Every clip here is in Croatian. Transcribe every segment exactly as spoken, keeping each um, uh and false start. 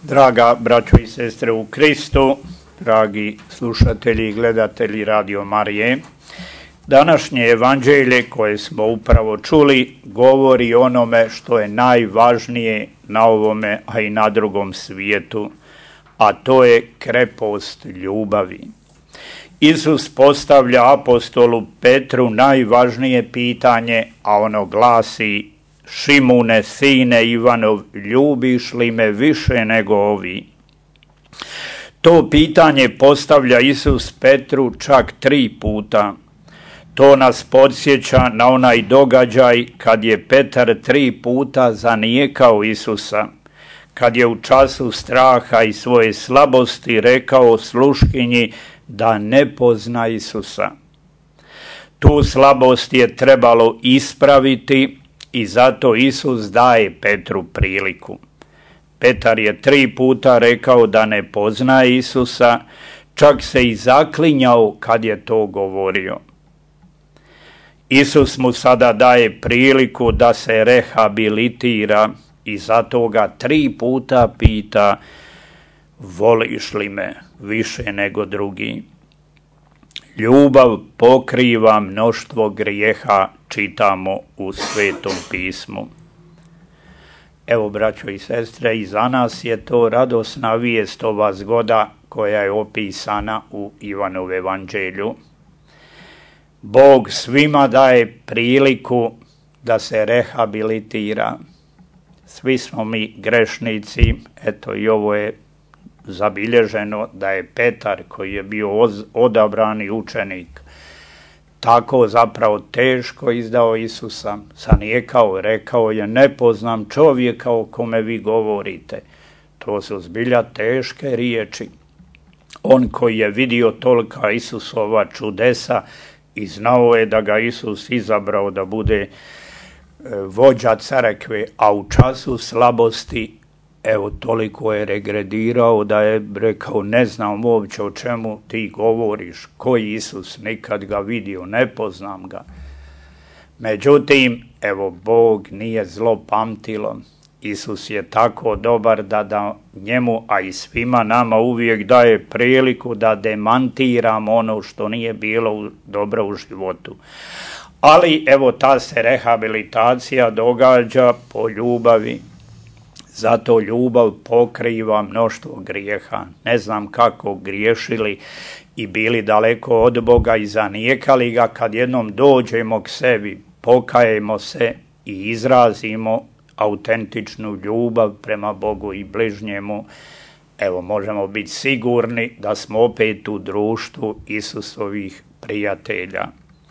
Draga braćo i sestre u Kristu, dragi slušatelji i gledatelji Radio Marije, današnje evanđelje koje smo upravo čuli govori o onome što je najvažnije na ovome, a i na drugom svijetu, a to je krepost ljubavi. Isus postavlja apostolu Petru najvažnije pitanje, a ono glasi: Šimune, sine Ivanov, ljubiš li me više nego ovi? To pitanje postavlja Isus Petru čak tri puta. To nas podsjeća na onaj događaj kad je Petar tri puta zanijekao Isusa, kad je u času straha i svoje slabosti rekao sluškinji da ne pozna Isusa. Tu slabost je trebalo ispraviti i zato Isus daje Petru priliku. Petar je tri puta rekao da ne poznaje Isusa, čak se i zaklinjao kad je to govorio. Isus mu sada daje priliku da se rehabilitira i zato ga tri puta pita: voliš li me više nego drugi? Ljubav pokriva mnoštvo grijeha, čitamo u Svetom pismu. Evo, braćo i sestre, i za nas je to radosna vijest, ova zgoda koja je opisana u Ivanovu evanđelju. Bog svima daje priliku da se rehabilitira. Svi smo mi grešnici, eto i ovo je zabilježeno da je Petar, koji je bio odabrani učenik, tako zapravo teško izdao Isusa, zanijekao, rekao je: ne poznam čovjeka o kome vi govorite. To su zbilja teške riječi. On koji je vidio tolika Isusova čudesa i znao je da ga Isus izabrao da bude vođa crkve, a u času slabosti evo toliko je regredirao da je rekao: ne znam uopće o čemu ti govoriš, koji Isus, nikad ga vidio, ne poznam ga. Međutim, evo Bog nije zlo pamtilo. Isus je tako dobar da, da njemu, a i svima nama uvijek daje priliku da demantiramo ono što nije bilo dobro u životu. Ali evo ta se rehabilitacija događa po ljubavi. Zato ljubav pokriva mnoštvo grijeha. Ne znam kako griješili i bili daleko od Boga i zanijekali ga, kad jednom dođemo k sebi, pokajemo se i izrazimo autentičnu ljubav prema Bogu i bližnjemu, evo možemo biti sigurni da smo opet u društvu Isusovih prijatelja.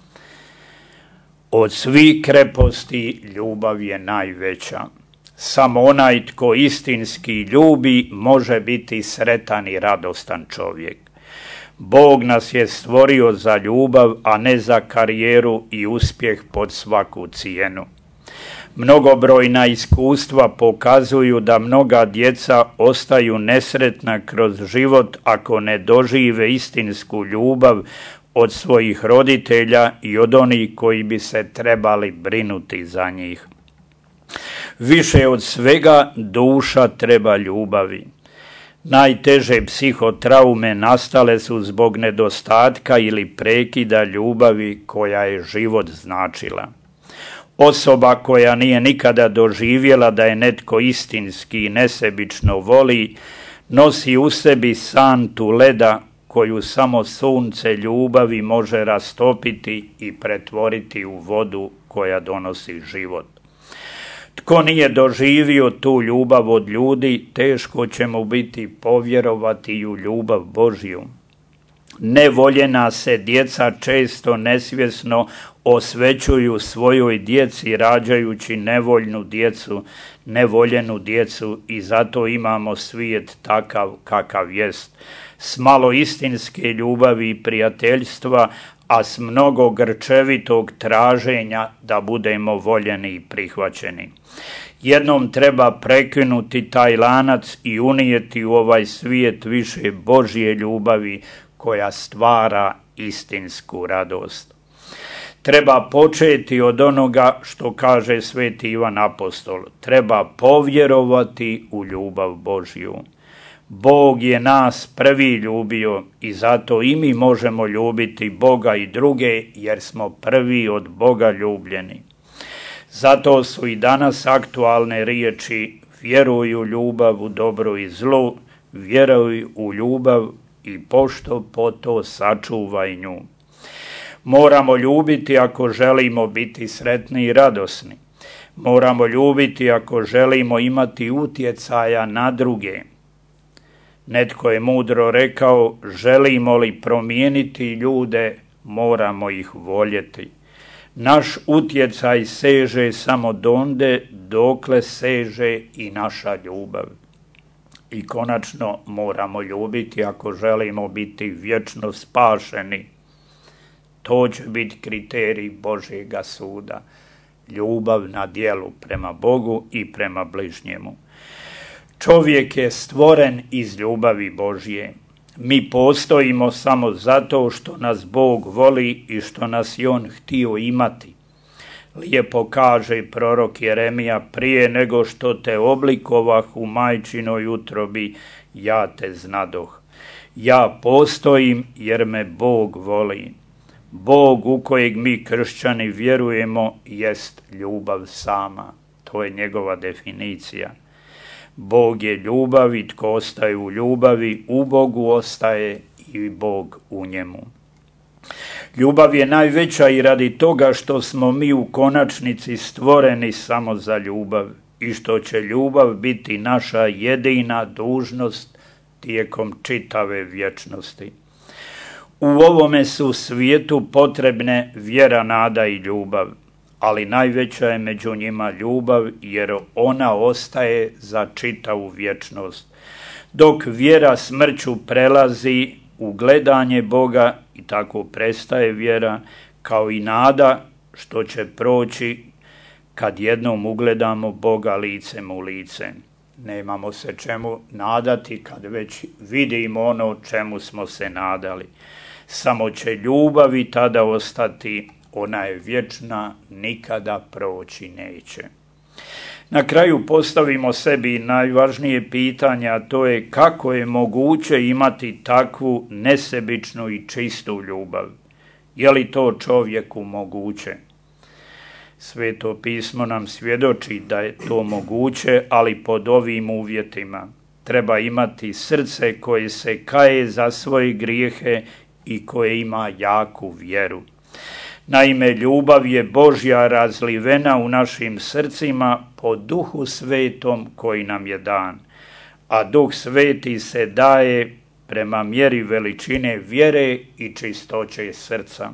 Od svih kreposti ljubav je najveća. Samo onaj tko istinski ljubi može biti sretan i radostan čovjek. Bog nas je stvorio za ljubav, a ne za karijeru i uspjeh pod svaku cijenu. Mnogobrojna iskustva pokazuju da mnoga djeca ostaju nesretna kroz život ako ne dožive istinsku ljubav od svojih roditelja i od onih koji bi se trebali brinuti za njih. Više od svega duša treba ljubavi. Najteže psihotraume nastale su zbog nedostatka ili prekida ljubavi koja je život značila. Osoba koja nije nikada doživjela da je netko istinski i nesebično voli, nosi u sebi santu leda koju samo sunce ljubavi može rastopiti i pretvoriti u vodu koja donosi život. Tko nije doživio tu ljubav od ljudi, teško će mu biti povjerovati u ljubav Božju. Nevoljena se djeca često nesvjesno osvećuju svojoj djeci rađajući nevoljnu djecu, nevoljenu djecu, i zato imamo svijet takav kakav jest. S malo istinske ljubavi i prijateljstva, a s mnogo grčevitog traženja da budemo voljeni i prihvaćeni. Jednom treba prekinuti taj lanac i unijeti u ovaj svijet više Božje ljubavi koja stvara istinsku radost. Treba početi od onoga što kaže sveti Ivan Apostol. Treba povjerovati u ljubav Božju. Bog je nas prvi ljubio i zato i mi možemo ljubiti Boga i druge jer smo prvi od Boga ljubljeni. Zato su i danas aktualne riječi vjeruj u ljubav u dobru i zlu, vjeruj u ljubav i pošto po to sačuvaj nju. Moramo ljubiti ako želimo biti sretni i radosni. Moramo ljubiti ako želimo imati utjecaja na druge. Netko je mudro rekao, želimo li promijeniti ljude, moramo ih voljeti. Naš utjecaj seže samo donde, dokle seže i naša ljubav. I konačno moramo ljubiti ako želimo biti vječno spašeni. To će biti kriterij Božjega suda. Ljubav na djelu prema Bogu i prema bližnjemu. Čovjek je stvoren iz ljubavi Božje. Mi postojimo samo zato što nas Bog voli i što nas je On htio imati. Lijepo kaže prorok Jeremija, prije nego što te oblikovah u majčinoj utrobi, ja te znadoh. Ja postojim jer me Bog voli. Bog u kojeg mi kršćani vjerujemo jest ljubav sama. To je njegova definicija. Bog je ljubav i tko ostaje u ljubavi, u Bogu ostaje i Bog u njemu. Ljubav je najveća i radi toga što smo mi u konačnici stvoreni samo za ljubav i što će ljubav biti naša jedina dužnost tijekom čitave vječnosti. U ovome su svijetu potrebne vjera, nada i ljubav, ali najveća je među njima ljubav jer ona ostaje za čitavu vječnost. Dok vjera smrću prelazi u gledanje Boga i tako prestaje vjera, kao i nada što će proći kad jednom ugledamo Boga licem u lice. Nemamo se čemu nadati kad već vidimo ono čemu smo se nadali. Samo će ljubav i tada ostati, ona je vječna, nikada proći neće. Na kraju postavimo sebi najvažnije pitanje, a to je kako je moguće imati takvu nesebičnu i čistu ljubav. Je li to čovjeku moguće? Sveto pismo nam svjedoči da je to moguće, ali pod ovim uvjetima. Treba imati srce koje se kaje za svoje grijehe i koje ima jaku vjeru. Naime, ljubav je Božja razlivena u našim srcima po Duhu Svetom koji nam je dan, a Duh Sveti se daje prema mjeri veličine vjere i čistoće srca.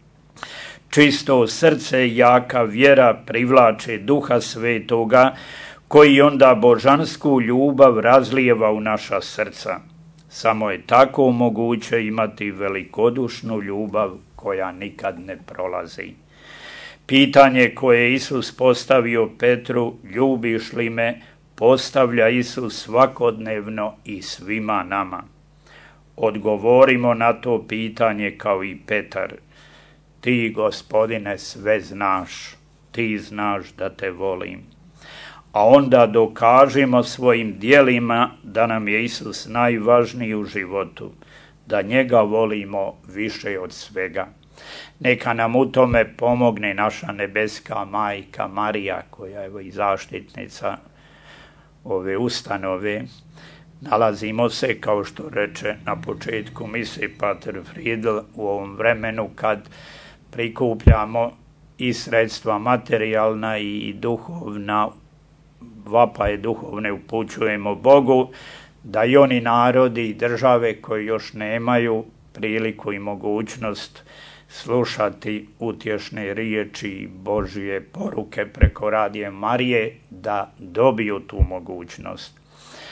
Čisto srce i jaka vjera privlače Duha Svetoga, koji onda božansku ljubav razlijeva u naša srca. Samo je tako moguće imati velikodušnu ljubav koja nikad ne prolazi. Pitanje koje je Isus postavio Petru, ljubiš li me, postavlja Isus svakodnevno i svima nama. Odgovorimo na to pitanje kao i Petar. Ti, Gospodine, sve znaš, ti znaš da te volim. A onda dokažimo svojim djelima da nam je Isus najvažniji u životu, da njega volimo više od svega. Neka nam u tome pomogne naša nebeska majka Marija, koja je i zaštitnica ove ustanove. Nalazimo se, kao što reče na početku mise pater Friedl, u ovom vremenu kad prikupljamo i sredstva materijalna i duhovna, vapaje duhovne upućujemo Bogu, da i oni narodi i države koji još nemaju priliku i mogućnost slušati utješne riječi Božje poruke preko radije Marije, da dobiju tu mogućnost.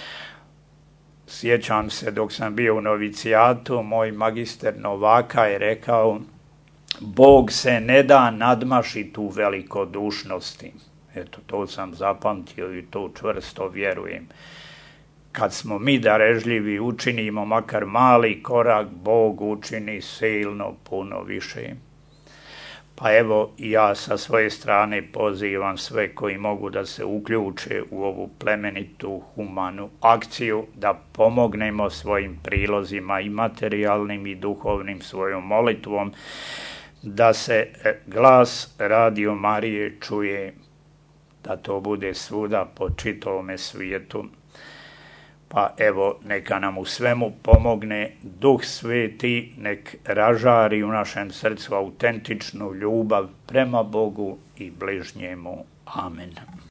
Sjećam se dok sam bio u novicijatu, moj magister Novaka je rekao, Bog se ne da nadmašiti u velikodušnosti. Eto, to sam zapamtio i to čvrsto vjerujem. Kad smo mi darežljivi, učinimo makar mali korak, Bog učini silno puno više. Pa evo, ja sa svoje strane pozivam sve koji mogu da se uključe u ovu plemenitu humanu akciju, da pomognemo svojim prilozima i materijalnim i duhovnim, svojom molitvom, da se glas Radio Marije čuje, da to bude svuda po čitavome svijetu. Pa evo, neka nam u svemu pomogne Duh Sveti, nek ražari u našem srcu autentičnu ljubav prema Bogu i bližnjemu. Amen.